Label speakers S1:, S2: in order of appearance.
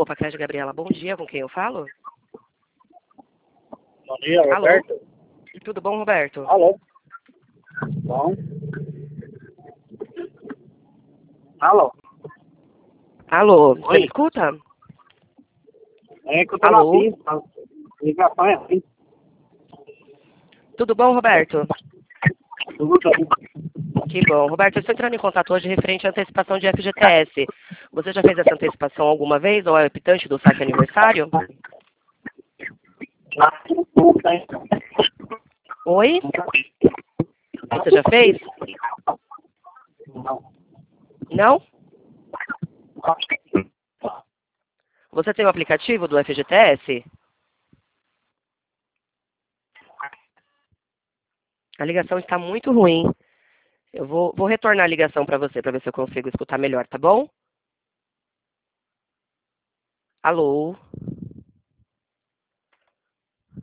S1: Pacred Gabriela, bom dia, com quem eu falo?
S2: Bom dia,
S1: Alô?
S2: Roberto.
S1: Tudo bom, Roberto?
S2: Alô? Bom. Alô?
S1: Alô, você
S2: Oi.
S1: me escuta?
S2: É que eu tô na
S1: Alô?
S2: pista. Ligação é assim.
S1: Tudo bom, Roberto?
S2: Tudo bem.
S1: Que bom. Roberto, eu estou entrando em contato hoje referente à antecipação de FGTS. Você já fez essa antecipação alguma vez ou é optante do saque aniversário? Oi? Você já fez? Não? Você tem o aplicativo do FGTS? A ligação está muito ruim. Eu vou retornar a ligação para você, para ver se eu consigo escutar melhor, tá bom? Alô?